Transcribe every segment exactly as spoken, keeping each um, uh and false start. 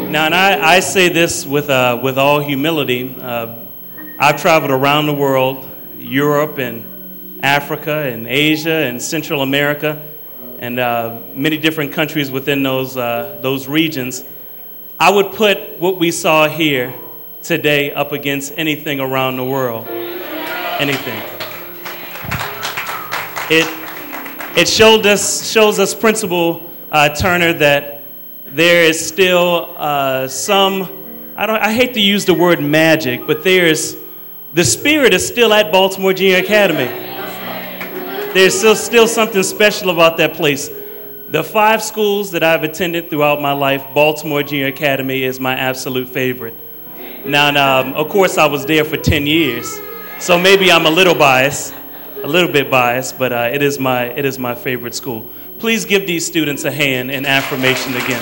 Now, and I, I say this with uh, with all humility. Uh, I've traveled around the world, Europe and Africa and Asia and Central America, and uh, many different countries within those uh, those regions. I would put what we saw here today up against anything around the world. Anything. It it showed us shows us, Principal uh, Turner, that there is still uh, some. I don't. I hate to use the word magic, but there's the spirit is still at Baltimore Junior Academy. There's still still something special about that place. The five schools that I've attended throughout my life, Baltimore Junior Academy is my absolute favorite. Now, now um, of course, I was there for ten years, so maybe I'm a little biased, a little bit biased, but uh, it is my it is my favorite school. Please give these students a hand in affirmation again.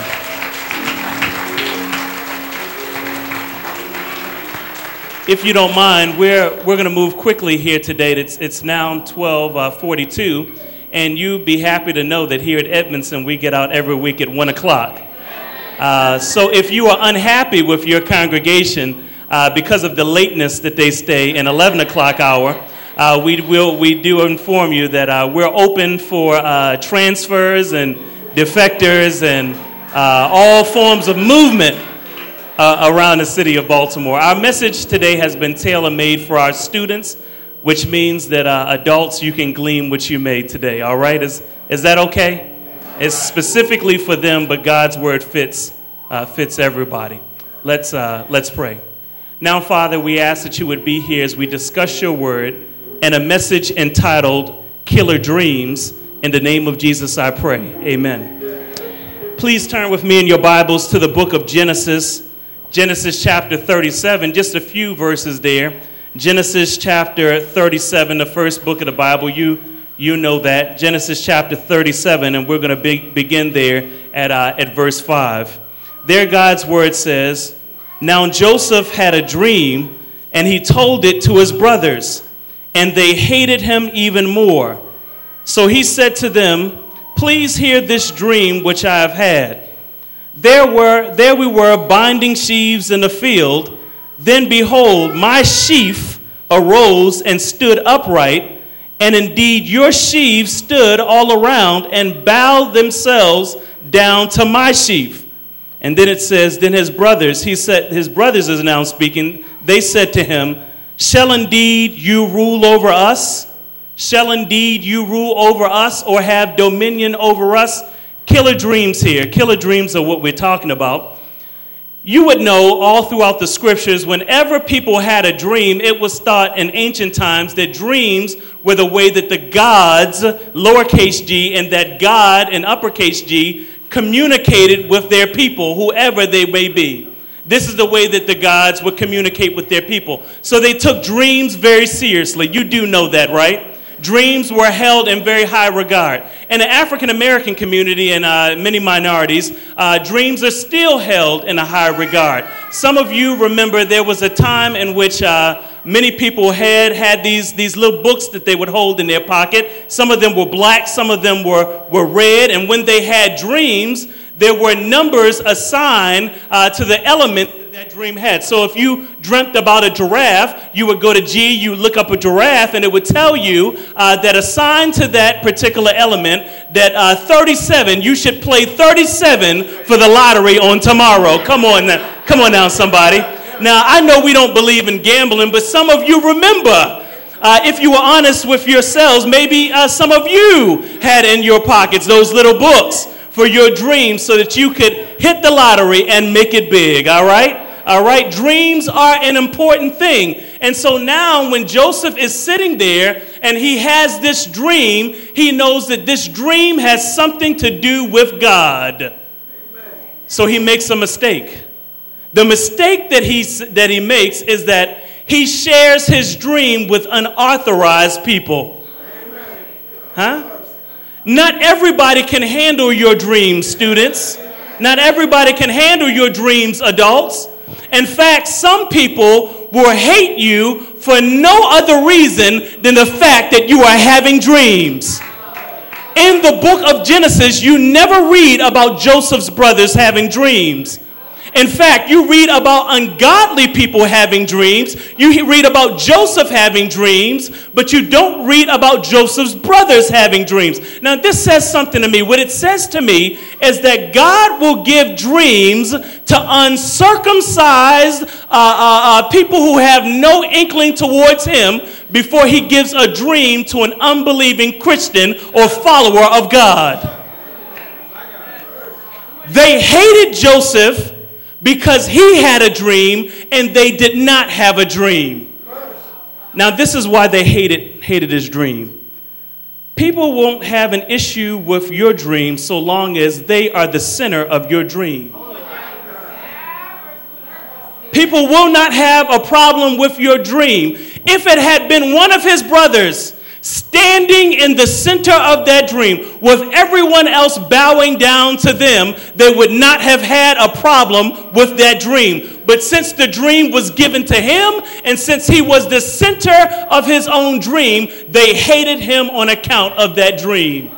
If you don't mind, we're we're going to move quickly here today. It's it's now twelve forty-two, and you'd be happy to know that here at Edmondson we get out every week at one o'clock. Uh, so if you are unhappy with your congregation uh, because of the lateness that they stay in eleven o'clock hour, uh, we will we do inform you that uh, we're open for uh, transfers and defectors and uh, all forms of movement Uh, around the city of Baltimore. Our message today has been tailor-made for our students, which means that uh, adults, you can glean what you made today, all right? Is is that okay? It's specifically for them, but God's word fits uh, fits everybody. Let's uh, let's pray. Now, Father, we ask that you would be here as we discuss your word and a message entitled Killer Dreams. In the name of Jesus, I pray. Amen. Please turn with me in your Bibles to the book of Genesis. Genesis chapter thirty-seven, just a few verses there. Genesis chapter thirty-seven, the first book of the Bible. You you know that. Genesis chapter thirty-seven, and we're going to be, begin there at, uh, at verse five. There God's word says, "Now Joseph had a dream, and he told it to his brothers, and they hated him even more. So he said to them, 'Please hear this dream which I have had. There were, there we were binding sheaves in the field. Then behold, my sheaf arose and stood upright, and indeed your sheaves stood all around and bowed themselves down to my sheaf.' And then it says, then his brothers, he said, his brothers is now speaking, they said to him, 'Shall indeed you rule over us? Shall indeed you rule over us or have dominion over us?'" Killer dreams here. Killer dreams are what we're talking about. You would know all throughout the scriptures, whenever people had a dream, it was thought in ancient times that dreams were the way that the gods, lowercase g, and that God, in uppercase G, communicated with their people, whoever they may be. This is the way that the gods would communicate with their people. So they took dreams very seriously. You do know that, right? Dreams were held in very high regard. In the African American community and uh, many minorities, uh, dreams are still held in a high regard. Some of you remember there was a time in which uh, many people had had these, these little books that they would hold in their pocket. Some of them were black, some of them were, were red, and when they had dreams, there were numbers assigned uh, to the element that dream had. So if you dreamt about a giraffe, you would go to G, you look up a giraffe, and it would tell you uh, that assigned to that particular element, that uh, thirty-seven, you should play thirty-seven for the lottery on tomorrow. Come on now, come on now, somebody. Now, I know we don't believe in gambling, but some of you remember, uh, if you were honest with yourselves, maybe uh, some of you had in your pockets those little books for your dreams so that you could hit the lottery and make it big, all right? All right, dreams are an important thing. And so now when Joseph is sitting there and he has this dream, he knows that this dream has something to do with God. Amen. So he makes a mistake. The mistake that he, that he makes is that he shares his dream with unauthorized people. Amen. Huh? Not everybody can handle your dreams, students. Not everybody can handle your dreams, adults. In fact, some people will hate you for no other reason than the fact that you are having dreams. In the book of Genesis, you never read about Joseph's brothers having dreams. In fact, you read about ungodly people having dreams. You read about Joseph having dreams, but you don't read about Joseph's brothers having dreams. Now, this says something to me. What it says to me is that God will give dreams to uncircumcised uh, uh, uh, people who have no inkling towards him before he gives a dream to an unbelieving Christian or follower of God. They hated Joseph because he had a dream and they did not have a dream. Now, this is why they hated, hated his dream. People won't have an issue with your dream so long as they are the center of your dream. People will not have a problem with your dream. If it had been one of his brothers standing in the center of that dream with everyone else bowing down to them, they would not have had a problem with that dream. But since the dream was given to him, and since he was the center of his own dream, they hated him on account of that dream.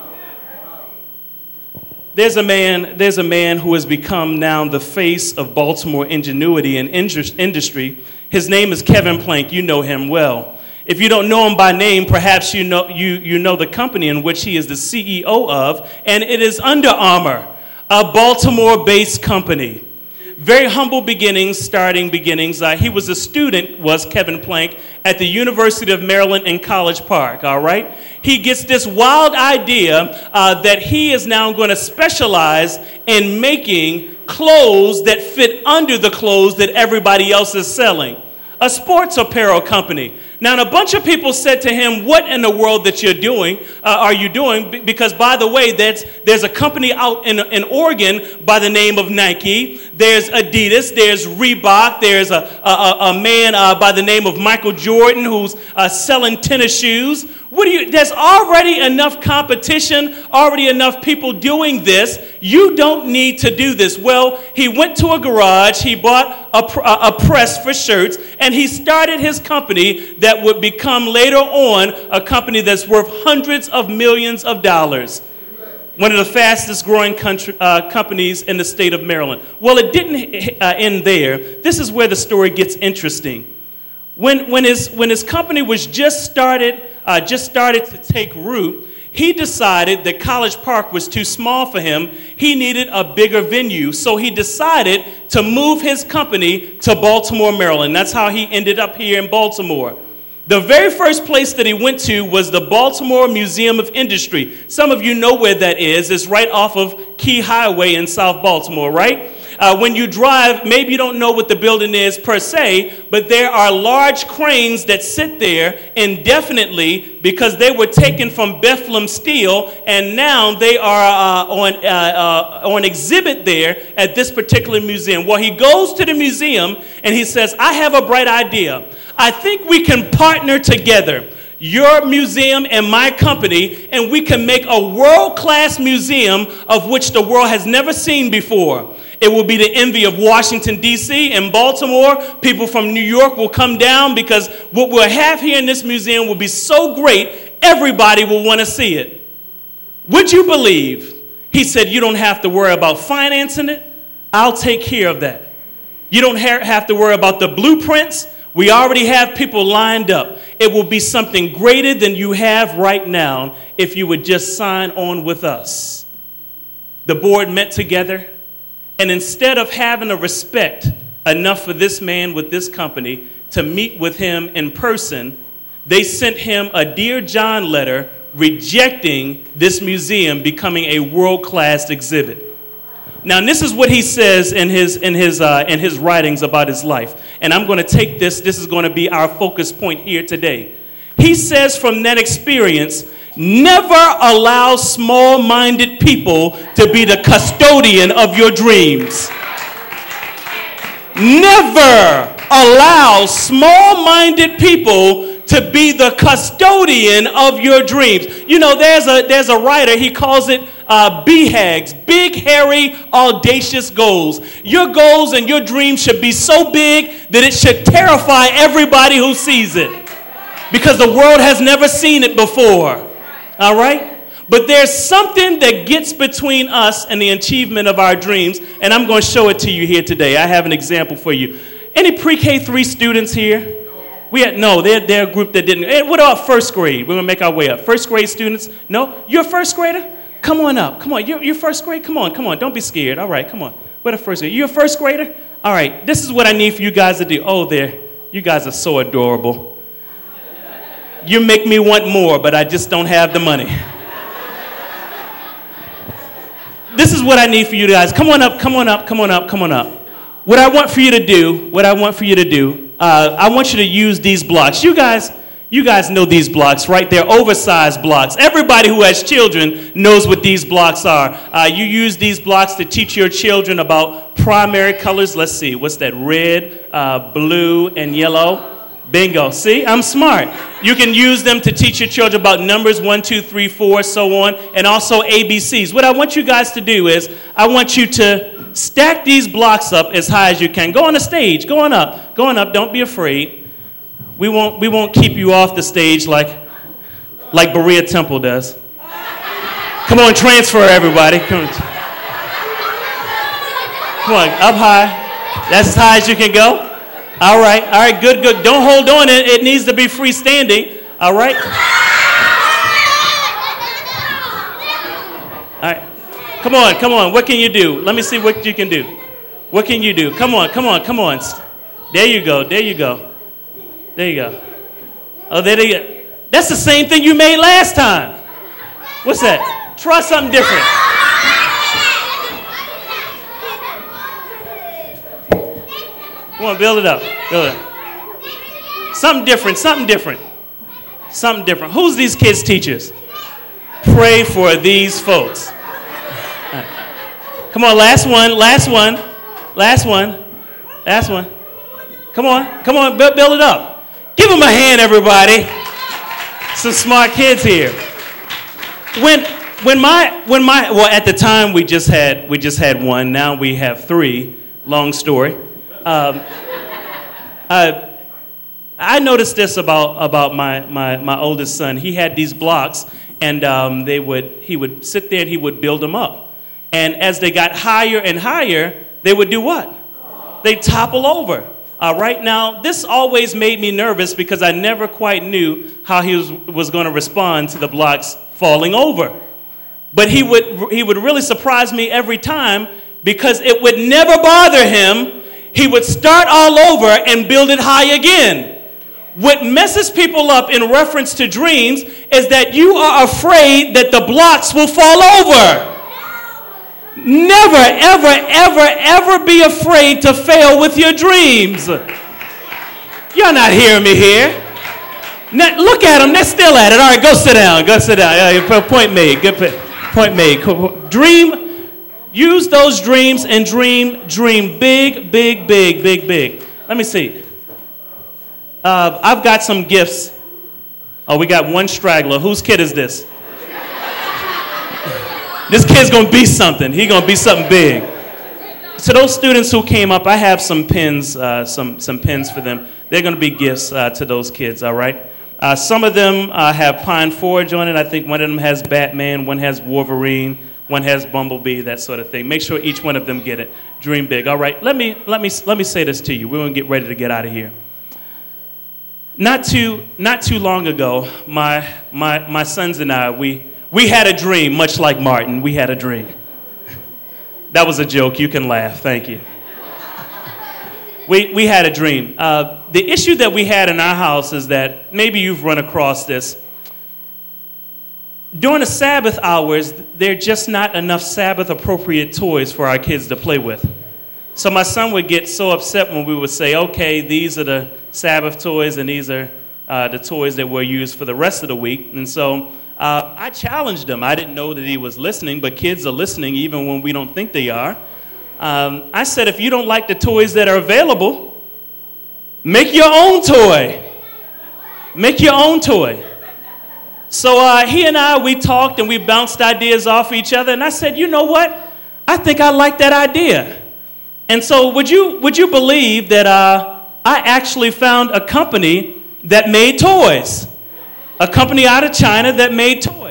There's a man, there's a man who has become now the face of Baltimore ingenuity and industry. His name is Kevin Plank. You know him well. If you don't know him by name, perhaps you know, you, you know the company in which he is the C E O of, and it is Under Armour, a Baltimore-based company. Very humble beginnings, starting beginnings. Uh, he was a student, was Kevin Plank, at the University of Maryland in College Park, all right? He gets this wild idea uh, that he is now going to specialize in making clothes that fit under the clothes that everybody else is selling. A sports apparel company. Now, a bunch of people said to him, what in the world that you're doing, uh, are you doing? Because, by the way, that's, there's a company out in, in Oregon by the name of Nike. There's Adidas. There's Reebok. There's a, a, a man uh, by the name of Michael Jordan who's uh, selling tennis shoes. What do you? There's already enough competition, already enough people doing this. You don't need to do this. Well, he went to a garage. He bought a, a, a press for shirts, and he started his company that would become later on a company that's worth hundreds of millions of dollars. One of the fastest growing country, uh, companies in the state of Maryland. Well, it didn't uh, end there. This is where the story gets interesting. When, when, his, when his company was just started, uh, just started to take root, he decided that College Park was too small for him. He needed a bigger venue. So he decided to move his company to Baltimore, Maryland. That's how he ended up here in Baltimore. The very first place that he went to was the Baltimore Museum of Industry. Some of you know where that is. It's right off of Key Highway in South Baltimore, right? Uh, when you drive, maybe you don't know what the building is per se, but there are large cranes that sit there indefinitely because they were taken from Bethlehem Steel, and now they are uh, on, uh, uh, on exhibit there at this particular museum. Well, he goes to the museum and he says, I have a bright idea. I think we can partner together, your museum and my company, and we can make a world-class museum of which the world has never seen before. It will be the envy of Washington, D C and Baltimore. People from New York will come down because what we'll have here in this museum will be so great, everybody will want to see it. Would you believe? He said, you don't have to worry about financing it. I'll take care of that. You don't ha- have to worry about the blueprints. We already have people lined up. It will be something greater than you have right now if you would just sign on with us. The board met together, and instead of having a respect enough for this man with this company to meet with him in person, they sent him a Dear John letter rejecting this museum becoming a world-class exhibit. Now, this is what he says in his in his uh, in his writings about his life, and I'm going to take this. This is going to be our focus point here today. He says, from that experience, never allow small-minded people to be the custodian of your dreams. Never allow small-minded people to be the custodian of your dreams. You know, there's a there's a writer, he calls it uh, B HAGs, big, hairy, audacious goals. Your goals and your dreams should be so big that it should terrify everybody who sees it, because the world has never seen it before. All right? But there's something that gets between us and the achievement of our dreams, and I'm going to show it to you here today. I have an example for you. Any pre-K three students here? We had, no, they're, they're a group that didn't. Hey, what about first grade? We're going to make our way up. First grade students? No? You're a first grader? Come on up. Come on. You're, you're first grade? Come on. Come on. Don't be scared. All right. Come on. What a first grader. You're a first grader? All right. This is what I need for you guys to do. Oh, there. You guys are so adorable. You make me want more, but I just don't have the money. This is what I need for you guys. Come on up, come on up, come on up, come on up. What I want for you to do, what I want for you to do, uh, I want you to use these blocks. You guys, you guys know these blocks, right? They're oversized blocks. Everybody who has children knows what these blocks are. Uh, you use these blocks to teach your children about primary colors. Let's see, what's that? Red, uh, blue, and yellow. Bingo. See, I'm smart. You can use them to teach your children about numbers, one, two, three, four, so on, and also A B Cs. What I want you guys to do is I want you to stack these blocks up as high as you can. Go on the stage. Go on up. Go on up. Don't be afraid. We won't, we won't keep you off the stage like, like Berea Temple does. Come on, transfer, everybody. Come on. Come on, up high. That's as high as you can go. All right, all right, good, good. Don't hold on. It, it needs to be freestanding. All right. All right. Come on, come on. What can you do? Let me see what you can do. What can you do? Come on, come on, come on. There you go. There you go. There you go. Oh, there you go. That's the same thing you made last time. What's that? Try something different. Come on, build it up. Build it up. Something different, something different. Something different. Who's these kids' teachers? Pray for these folks. Right. Come on, last one, last one, last one, last one. Come on, come on, build, build it up. Give them a hand, everybody. Some smart kids here. When when my when my well at the time we just had we just had one. Now we have three. Long story. Um, uh, I noticed this about, about my, my, my oldest son. He had these blocks, and um, they would he would sit there and he would build them up. And as they got higher and higher, they would do what? They topple over. Uh, right now, this always made me nervous because I never quite knew how he was, was going to respond to the blocks falling over. But he would he would really surprise me every time because it would never bother him. He would start all over and build it high again. What messes people up in reference to dreams is that you are afraid that the blocks will fall over. Never, ever, ever, ever be afraid to fail with your dreams. You're not hearing me here. Now, look at them. They're still at it. All right, go sit down. Go sit down. Uh, point made. Good point made. Dream. Use those dreams and dream, dream big, big, big, big, big. Let me see. Uh, I've got some gifts. Oh, we got one straggler. Whose kid is this? This kid's going to be something. He's going to be something big. So those students who came up, I have some pins, uh, some, some pins for them. They're going to be gifts uh, to those kids, all right? Uh, some of them uh, have Pine Forge on it. I think one of them has Batman, one has Wolverine. One has Bumblebee, that sort of thing. Make sure each one of them get it. Dream big. All right, let me let me let me say this to you. We're gonna get ready to get out of here. Not too not too long ago, my my my sons and I we we had a dream, much like Martin. We had a dream. That was a joke. You can laugh. Thank you. We we had a dream. Uh, the issue that we had in our house is that maybe you've run across this. During the Sabbath hours, there are just not enough Sabbath-appropriate toys for our kids to play with. So my son would get so upset when we would say, okay, these are the Sabbath toys and these are uh, the toys that we'll use for the rest of the week. And so uh, I challenged him. I didn't know that he was listening, but kids are listening even when we don't think they are. Um, I said, if you don't like the toys that are available, make your own toy. Make your own toy. So uh, he and I, we talked and we bounced ideas off each other. And I said, you know what? I think I like that idea. And so would you would you believe that uh, I actually found a company that made toys? A company out of China that made toys.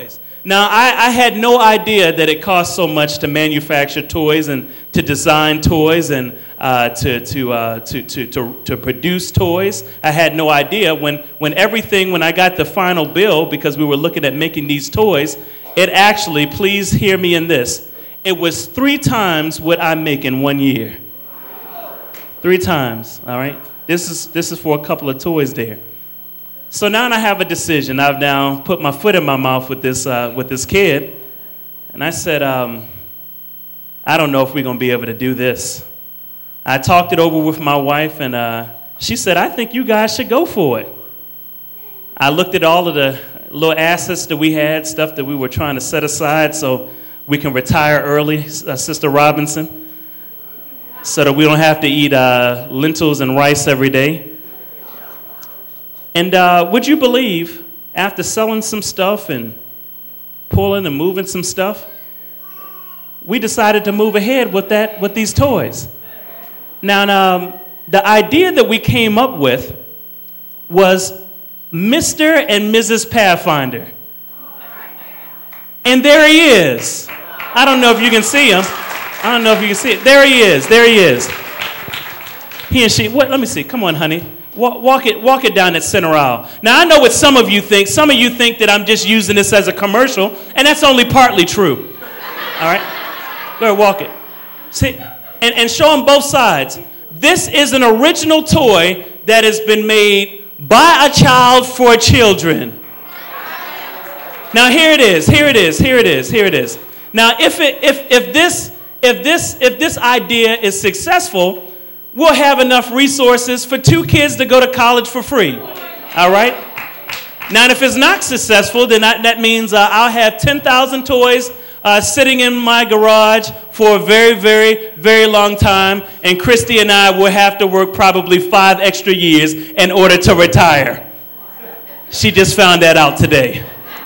Now, I, I had no idea that it cost so much to manufacture toys and to design toys and uh, to, to, uh, to, to, to, to produce toys. I had no idea when, when everything, when I got the final bill, because we were looking at making these toys, it actually, please hear me in this, it was three times what I make in one year. Three times, all right? This is, this is for a couple of toys there. So now I have a decision. I've now put my foot in my mouth with this uh, with this kid, and I said, um, I don't know if we're going to be able to do this. I talked it over with my wife, and uh, she said, I think you guys should go for it. I looked at all of the little assets that we had, stuff that we were trying to set aside so we can retire early, uh, Sister Robinson, so that we don't have to eat uh, lentils and rice every day. And uh, would you believe, after selling some stuff and pulling and moving some stuff, we decided to move ahead with that, with these toys. Now, um, the idea that we came up with was Mister and Missus Pathfinder. And there he is. I don't know if you can see him. I don't know if you can see it. There he is. There he is. He and she. What? Let me see. Come on, honey. Walk, walk it, walk it down that center aisle. Now, I know what some of you think. Some of you think that I'm just using this as a commercial, and that's only partly true. All right? Go ahead, walk it. See, and, and show them both sides. This is an original toy that has been made by a child for children. Now, here it is. Here it is. Here it is. Here it is. Now, if it, if if this if this if this idea is successful, we'll have enough resources for two kids to go to college for free. All right? Now, if it's not successful, then that, that means uh, I'll have ten thousand toys uh, sitting in my garage for a very, very, very long time, and Christy and I will have to work probably five extra years in order to retire. She just found that out today.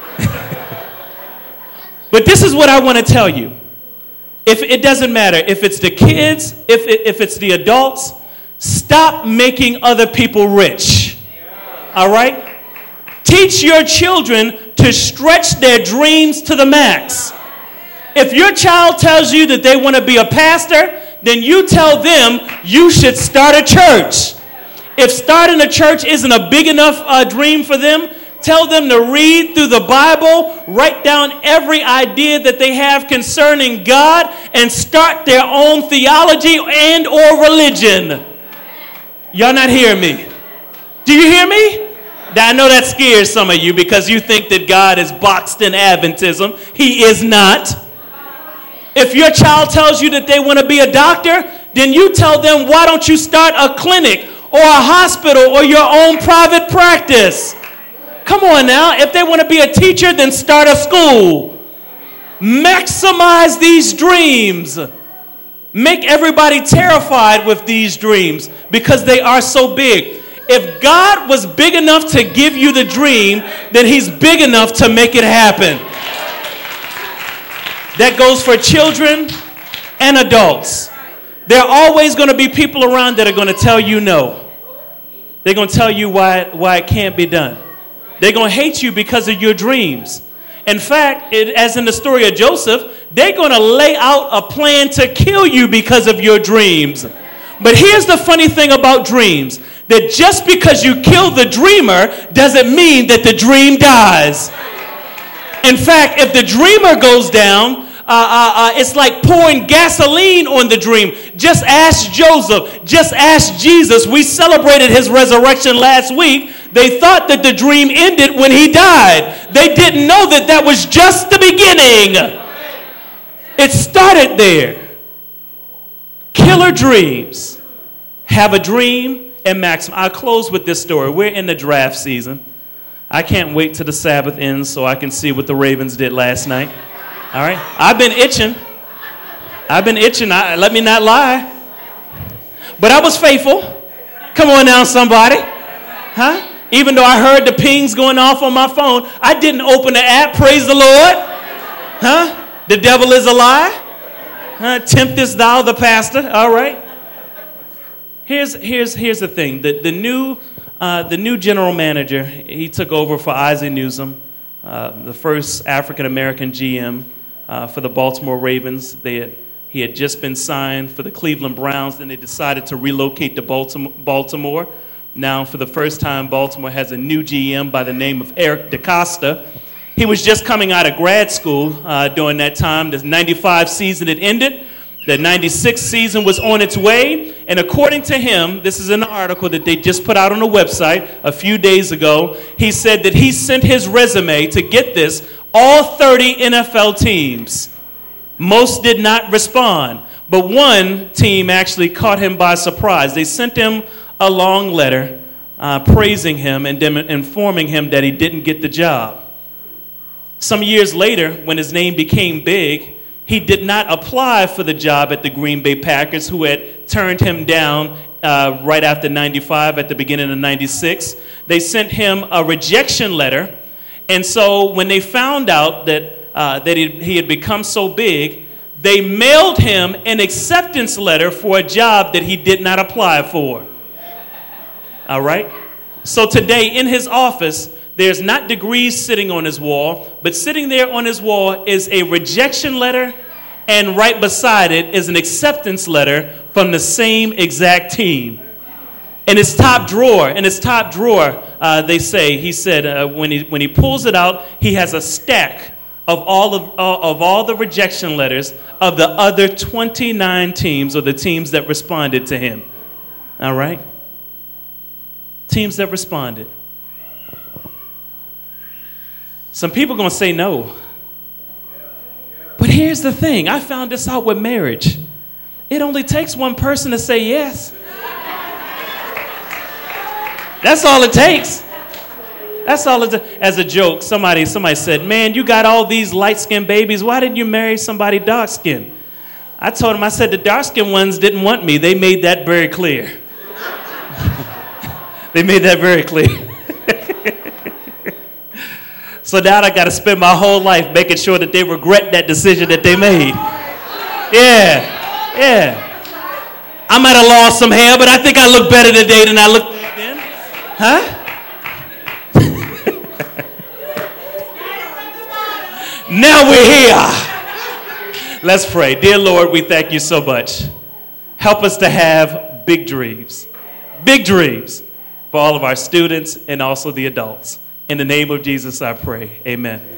But this is what I want to tell you. If it doesn't matter, if it's the kids, if, it, if it's the adults, stop making other people rich. All right? Teach your children to stretch their dreams to the max. If your child tells you that they want to be a pastor, then you tell them you should start a church. If starting a church isn't a big enough uh, dream for them, tell them to read through the Bible, write down every idea that they have concerning God, and start their own theology and or religion. Y'all not hearing me? Do you hear me? I know that scares some of you because you think that God is boxed in Adventism. He is not. If your child tells you that they want to be a doctor, then you tell them, why don't you start a clinic or a hospital or your own private practice? Come on now. If they want to be a teacher, then start a school. Maximize these dreams. Make everybody terrified with these dreams because they are so big. If God was big enough to give you the dream, then he's big enough to make it happen. That goes for children and adults. There are always going to be people around that are going to tell you no. They're going to tell you why, why it can't be done. They're going to hate you because of your dreams. In fact, it, as in the story of Joseph, they're going to lay out a plan to kill you because of your dreams. But here's the funny thing about dreams, that just because you kill the dreamer doesn't mean that the dream dies. In fact, if the dreamer goes down, uh, uh, uh, it's like pouring gasoline on the dream. Just ask Joseph. Just ask Jesus. We celebrated his resurrection last week. They thought that the dream ended when he died. They didn't know that that was just the beginning. It started there. Killer dreams. Have a dream and maximize. I'll close with this story. We're in the draft season. I can't wait till the Sabbath ends so I can see what the Ravens did last night. All right? I've been itching. I've been itching. I, let me not lie. But I was faithful. Come on now, somebody. Huh? Even though I heard the pings going off on my phone, I didn't open the app. Praise the Lord. Huh? The devil is a lie. Huh? Temptest thou the pastor. All right. Here's, here's, here's the thing. The, the new... Uh, the new general manager, he took over for Isaac Newsom. uh, the first African-American G M uh, for the Baltimore Ravens. They had, he had just been signed for the Cleveland Browns, and they decided to relocate to Baltimore. Baltimore. Now, for the first time, Baltimore has a new G M by the name of Eric DeCosta. He was just coming out of grad school uh, during that time. The ninety-five season had ended. The ninety-six season was on its way. And according to him, this is an article that they just put out on the website a few days ago. He said that he sent his resume to, get this, all thirty N F L teams. Most did not respond. But one team actually caught him by surprise. They sent him a long letter uh, praising him and dem- informing him that he didn't get the job. Some years later, when his name became big, he did not apply for the job at the Green Bay Packers, who had turned him down uh, right after ninety-five, at the beginning of ninety-six. They sent him a rejection letter. And so when they found out that, uh, that he, he had become so big, they mailed him an acceptance letter for a job that he did not apply for. All right? So today in his office, there's not degrees sitting on his wall, but sitting there on his wall is a rejection letter, and right beside it is an acceptance letter from the same exact team. In his top drawer, in his top drawer, uh, they say, he said, uh, when he when he pulls it out, he has a stack of all of uh, of all the rejection letters of the other twenty-nine teams, or the teams that responded to him. All right? Teams that responded. Some people are going to say no. But here's the thing. I found this out with marriage. It only takes one person to say yes. That's all it takes. That's all it takes. As a joke, somebody somebody said, man, you got all these light-skinned babies. Why didn't you marry somebody dark-skinned? I told him, I said, the dark-skinned ones didn't want me. They made that very clear. They made that very clear. So now I got to spend my whole life making sure that they regret that decision that they made. Yeah, yeah. I might have lost some hair, but I think I look better today than I looked back then. Huh? Now we're here. Let's pray. Dear Lord, we thank you so much. Help us to have big dreams. Big dreams for all of our students and also the adults. In the name of Jesus, I pray. Amen.